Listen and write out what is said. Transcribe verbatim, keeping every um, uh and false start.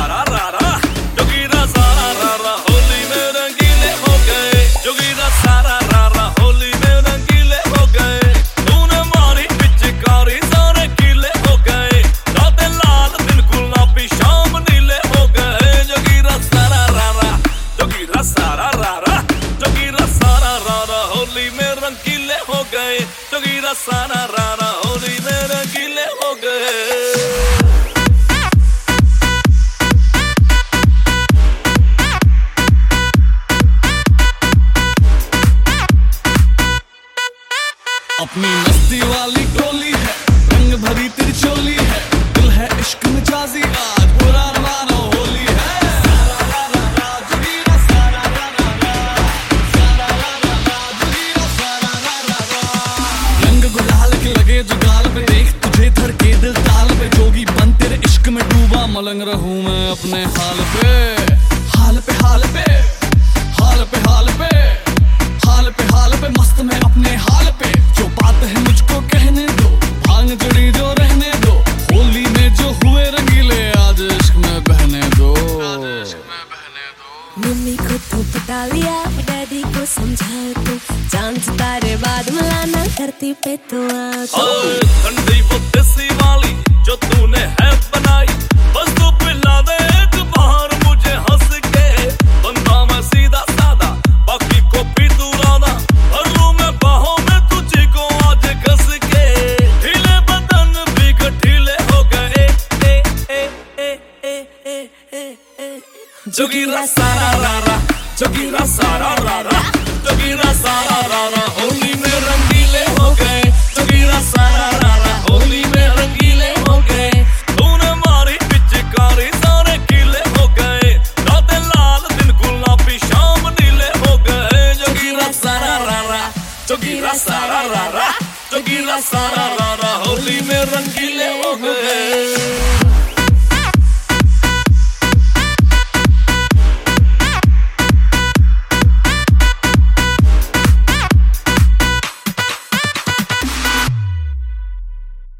सारा रारा जोगीरा सारा रारा होली में रंगीले हो गए। जोगीरा सारा रारा होली में रंगीले हो गए। तूने मारी पिचकारी सारे गीले हो गए। रातें लाल दिन गुलाबी शाम नीले हो गए। जोगीरा सारा रारा जोगीरा सारा रारा जोगीरा सारा रारा होली में रंगीले हो गए। जोगीरा सारा रारा होली में रंगीले हो गए। अपनी मस्ती वाली टोली है, रंग भरी तेरी चोली है, दिल है इश्क में जाजी आज पूरा मानो होली है। सारा रा रा रा जोगीरा सारा रा रा रा, सारा रा रा रा जोगीरा सारा रा रा रा। रंग गुलाल के लगे जो गाल पे, देख तुझे धड़के दिल ताल पे। जोगी बन तेरे इश्क में डूबा, मलंग रहूं मैं अपने हाल पे। हाल पे हाल पे हाल पे हाल पे हाल पे हाल पे मस्त मैं अपने हाल पे। जो बात है मुझको कहने दो, भांग जड़ी जो रहने दो। होली में जो हुए रंगीले आज इश्क में बहने दो। मम्मी को तो बता लिया, डैडी को समझा तू। चांद सितारे बाद मिलाना धरती पे तो आ तू। ठंडी वो देसी वाली जो तूने है बनाई, बस तू पिला दे एक बाहर मुझे हंस के। बंदा मैं सीधा सादा, बाकी को भी तू राधा। भर लूं मैं बाहों में तुझी को आज कस के। ढीले बदन भी गठीले हो गए। ए ए ए ए ए ए ए जोगीरा सारा रारा जोगीरा सारा रारा जोगीरा सारा रारा होली में रंगीले हो गए। जोगीरा सारा रारा होली में रंगीले हो गए। तूने मारी पिचकारी सारे गीले हो गए। रातें लाल दिन गुलाबी शाम नीले हो गए। जोगीरा सारा रारा जोगीरा सारा रारा जोगीरा सारा रारा होली में रंगीले हो गए।